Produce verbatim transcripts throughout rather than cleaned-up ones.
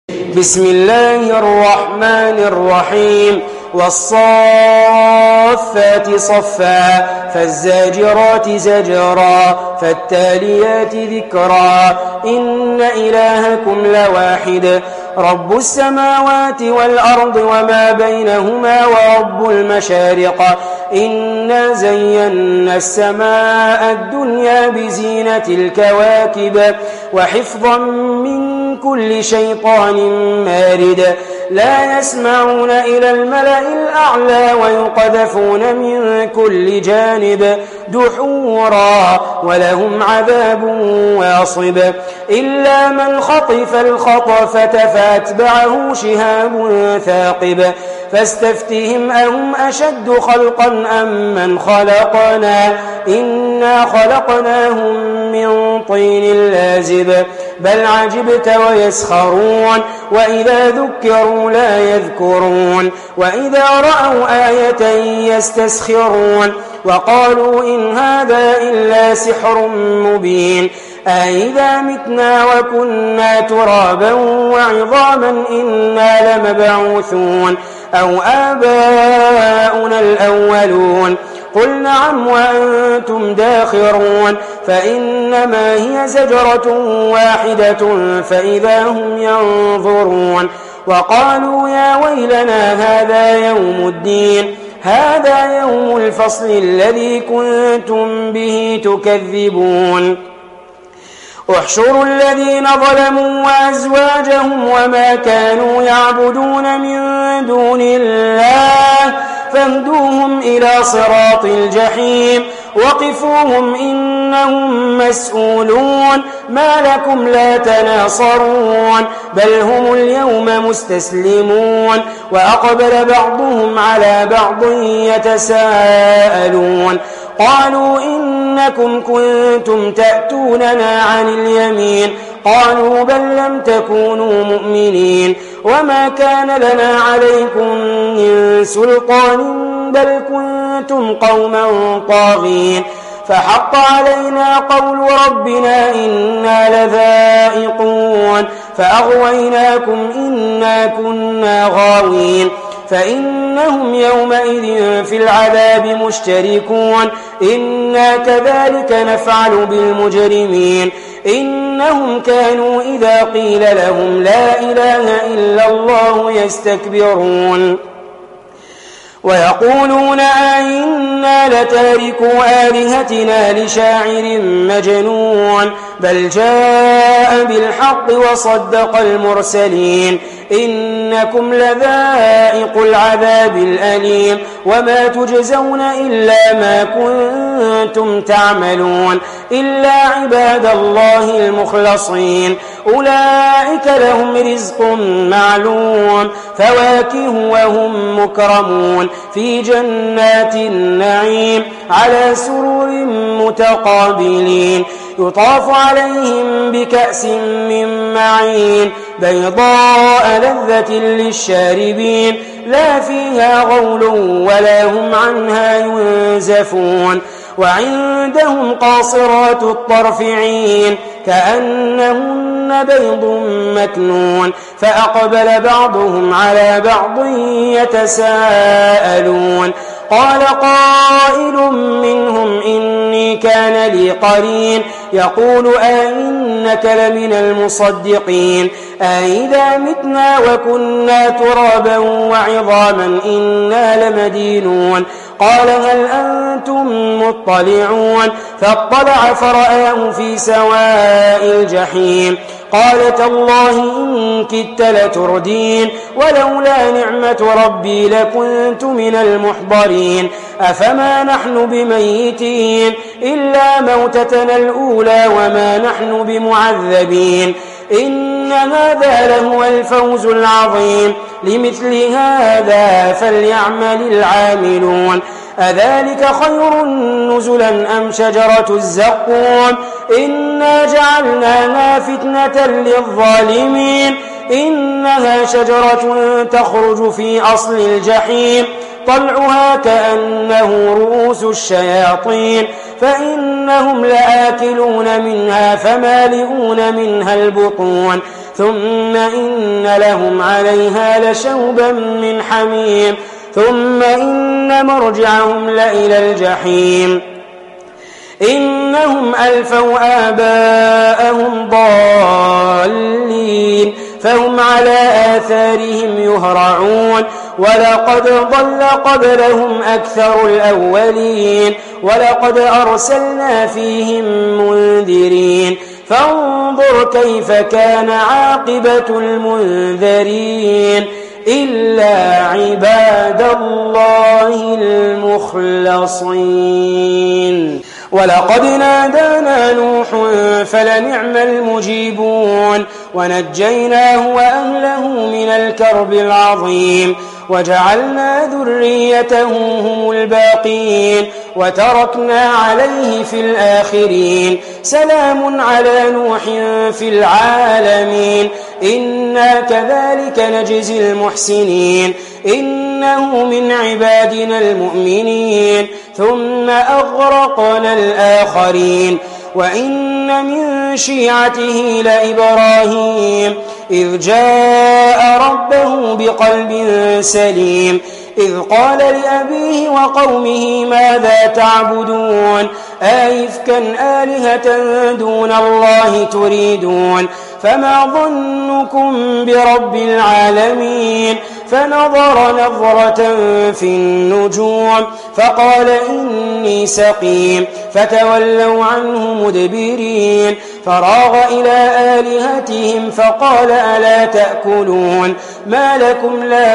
بسم الله الرحمن الرحيم والصافات صفا فالزاجرات زجرا فالتاليات ذكرا إن إلهكم لواحد رب السماوات والأرض وما بينهما ورب المشارق إنا زينا السماء الدنيا بزينة الكواكب وحفظا من كل شيطان مارد لا يسمعون إلى الملأ الأعلى ويقذفون من كل جانب دحورا ولهم عذاب واصب إلا من خطف الخطفة فأتبعه شهاب ثاقب فاستفتهم أهم أشد خلقا أم من خلقنا إنا خلقناهم من طين لازب بل عجبت ويسخرون وإذا ذكروا لا يذكرون وإذا رأوا آية يستسخرون وقالوا إن هذا إلا سحر مبين أإذا متنا وكنا ترابا وعظاما إنا لمبعوثون أو آباؤنا الأولون قل نعم وأنتم داخرون فإنما هي زجرة واحدة فإذا هم ينظرون وقالوا يا ويلنا هذا يوم الدين هذا يوم الفصل الذي كنتم به تكذبون احشروا الذين ظلموا وأزواجهم وما كانوا يعبدون من دون الله فاهدوهم إلى صراط الجحيم وقفوهم إنهم مسؤولون ما لكم لا تناصرون بل هم اليوم مستسلمون وأقبل بعضهم على بعض يتساءلون قالوا إنكم كنتم تأتوننا عن اليمين قالوا بل لم تكونوا مؤمنين وما كان لنا عليكم من سلطان بل كنتم قوما طاغين فحق علينا قول ربنا إنا لذائقون فأغويناكم إنا كنا غاوين فإنهم يومئذ في العذاب مشتركون إنا كذلك نفعل بالمجرمين إنهم كانوا إذا قيل لهم لا إله إلا الله يستكبرون ويقولون أئنا لتاركوا آلهتنا لشاعر مجنون بل جاء بالحق وصدق المرسلين إنكم لذائق العذاب الأليم وما تجزون إلا ما كنتم تعملون إلا عباد الله المخلصين أولئك لهم رزق معلوم فواكه وهم مكرمون في جنات النعيم على سرور متقابلين يطاف عليهم بكأس من معين بيضاء لذة للشاربين لا فيها غول ولا هم عنها ينزفون وعندهم قاصرات الطرف عين كأنهن بيض مكنون فأقبل بعضهم على بعض يتساءلون قال قائل منهم إني كان لي قرين يقول أئنك لمن المصدقين أئذا متنا وكنا ترابا وعظاما إنا لمدينون قال هل أنتم مطلعون فاطلع فرآه في سواء الجحيم قال تالله إن كدت لتردين ولولا نعمة ربي لكنت من المحضرين أفما نحن بميتين إلا موتتنا الأولى وما نحن بمعذبين إن هذا لهو الفوز العظيم لمثل هذا فليعمل العاملون أذلك خير نزلا أم شجرة الزقوم إنا جعلناها فتنة للظالمين إنها شجرة تخرج في أصل الجحيم طلعها كأنه رؤوس الشياطين فإنهم لآكلون منها فمالئون منها البطون ثم إن لهم عليها لشوبا من حميم ثم إن مرجعهم لإلى الجحيم إنهم ألفوا آباءهم ضالين فهم على آثارهم يهرعون ولقد ضل قبلهم أكثر الأولين ولقد أرسلنا فيهم منذرين فانظر كيف كان عاقبة المنذرين إلا عباد الله المخلصين ولقد نادانا نوح فلنعم المجيبون ونجيناه وأهله من الكرب العظيم وجعلنا ذريته هم الباقين وتركنا عليه في الآخرين سلام على نوح في العالمين إنا كذلك نجزي المحسنين إنه من عبادنا المؤمنين ثم أغرقنا الآخرين وإن من شيعته لإبراهيم إذ جاء ربه بقلب سليم إذ قال لأبيه وقومه ماذا تعبدون أئفكا آلهة دون الله تريدون فما ظنكم برب العالمين فنظر نظرة في النجوم فقال إني سقيم فتولوا عنه مدبرين فراغ إلى آلهتهم فقال ألا تأكلون ما لكم لا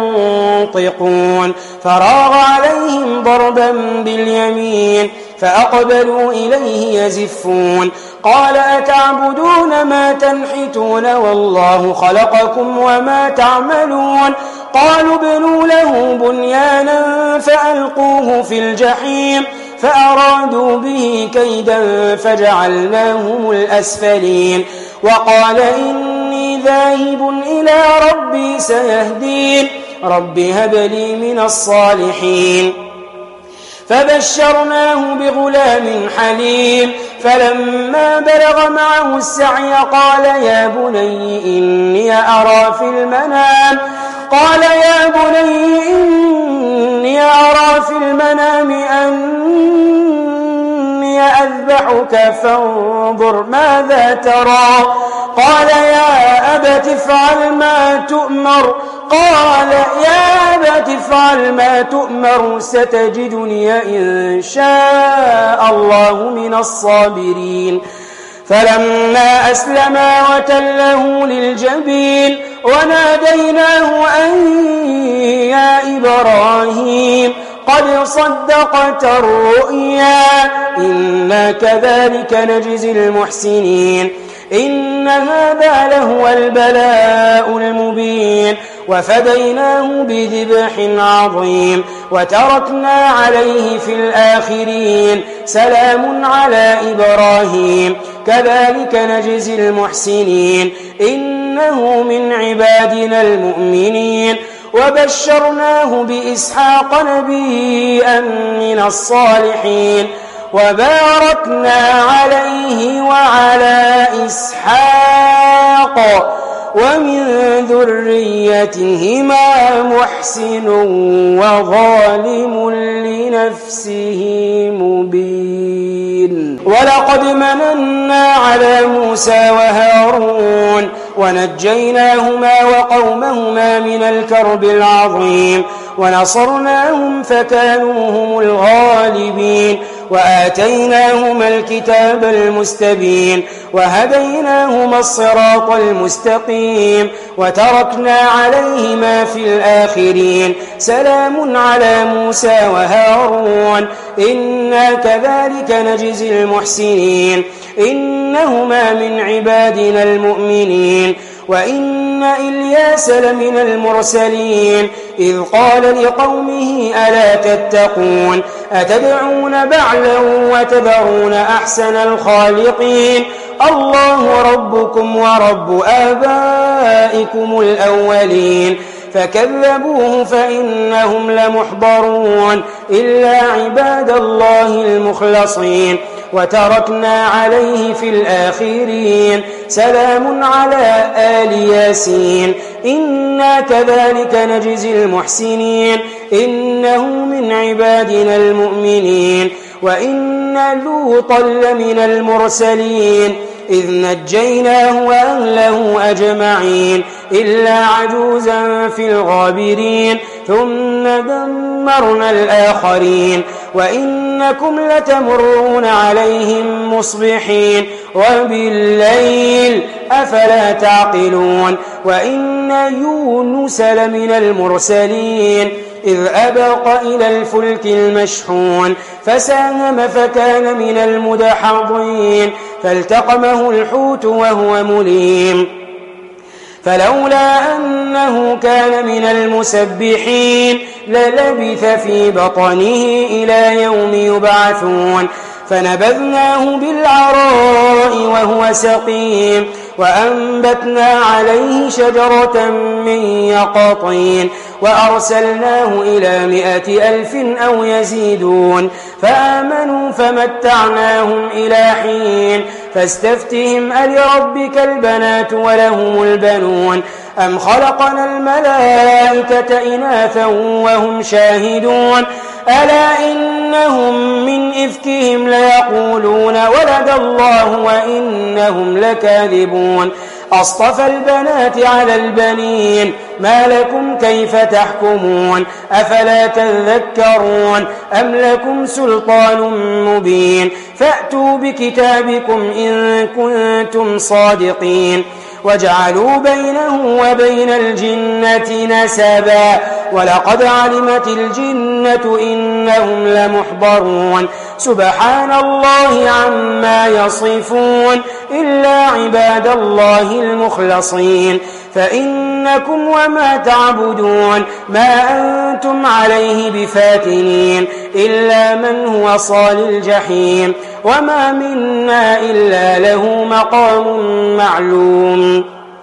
تنطقون فراغ عليهم ضربا باليمين فأقبلوا إليه يزفون قال أتعبدون ما تنحتون والله خلقكم وما تعملون قالوا ابنوا له بنيانا فألقوه في الجحيم فأرادوا به كيدا فجعلناهم الأسفلين وقال إني ذاهب إلى ربي سيهدين رب هب لي من الصالحين فبشرناه بغلام حليم فلما بلغ معه السعي قال يا بني إني أرى في المنام قال يا بني إني أرى في المنام أني أذبحك فانظر ماذا ترى قال يا أبت افعل ما تؤمر قال يا أبت افعل ما تؤمر ستجدني إن شاء الله من الصابرين فلما أسلما وتله للجبين وناديناه أن يا إبراهيم قد صدقت الرؤيا إنا كذلك نجزي المحسنين إن هذا لهو البلاء المبين وفديناه بذبح عظيم وتركنا عليه في الآخرين سلام على إبراهيم كذلك نجزي المحسنين إنه من عبادنا المؤمنين وبشرناه بإسحاق نبيا من الصالحين وباركنا عليه وعلى إسحاق ومن ذريتهما محسن وظالم لنفسه مبين ولقد مننا على موسى وهارون ونجيناهما وقومهما من الكرب العظيم ونصرناهم فكانوا هم الغالبين وآتيناهما الكتاب المستبين وهديناهما الصراط المستقيم وتركنا عليهما في الآخرين سلام على موسى وهارون إنا كذلك نجزي المحسنين إنهما من عبادنا المؤمنين وإن إلياس لمن المرسلين إذ قال لقومه ألا تتقون أتدعون بعلا وتذرون أحسن الخالقين الله ربكم ورب آبائكم الأولين فكذبوه فإنهم لمحضرون إلا عباد الله المخلصين وتركنا عليه في الآخرين سلام على آل ياسين إنا كذلك نجزي المحسنين إنه من عبادنا المؤمنين وإن لوطا لمن المرسلين إذ نجيناه وأهله أجمعين إلا عجوزا في الغابرين ثم دمرنا الآخرين وإنكم لتمرون عليهم مصبحين وبالليل أفلا تعقلون وإن يونس لمن المرسلين إذ أبق إلى الفلك المشحون فساهم فكان من المدحضين فالتقمه الحوت وهو مليم فلولا أنه كان من المسبحين للبث في بطنه إلى يوم يبعثون فنبذناه بالعراء وهو سقيم وأنبتنا عليه شجرة من يقطين وأرسلناه إلى مائة ألف أو يزيدون فآمنوا فمتعناهم إلى حين فاستفتهم ألربك البنات ولهم البنون أم خلقنا الملائكة إناثا وهم شاهدون ألا إنهم من إفكهم ليقولون ولد الله وإنهم لكاذبون أصطفى البنات على البنين ما لكم كيف تحكمون أفلا تذكرون أم لكم سلطان مبين فأتوا بكتابكم إن كنتم صادقين وجعلوا بينه وبين الجنة نسبا ولقد علمت الجنة إنهم لمحضرون سبحان الله عما يصفون إلا عباد الله المخلصين فإنكم وما تعبدون ما أنتم عليه بفاتنين إلا من هو صال الجحيم وما منا إلا له مقام معلوم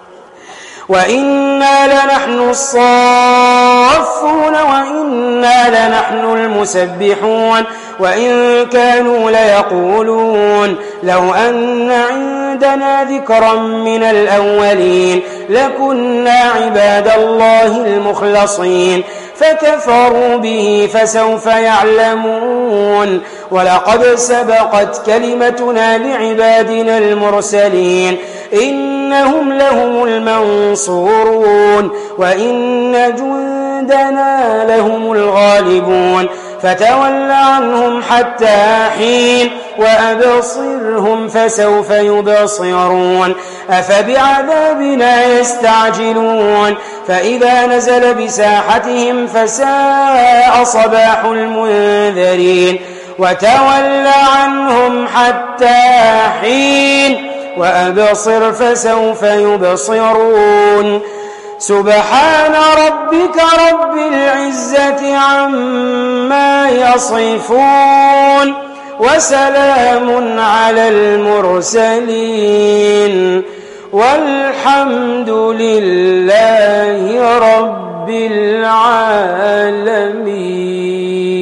وإنا لنحن الصافون وإنا لنحن المسبحون وإن كانوا ليقولون لو أن عندنا ذكرا من الأولين لكنا عباد الله المخلصين فكفروا به فسوف يعلمون ولقد سبقت كلمتنا لعبادنا المرسلين إنهم لهم المنصورون وإن جندنا لهم الغالبون فتول عنهم حتى حين وأبصرهم فسوف يبصرون أفبعذابنا يستعجلون فإذا نزل بساحتهم فساء صباح المنذرين وتول عنهم حتى حين وأبصر فسوف يبصرون سبحان ربك رب العزة عما يصفون وسلام على المرسلين والحمد لله رب العالمين.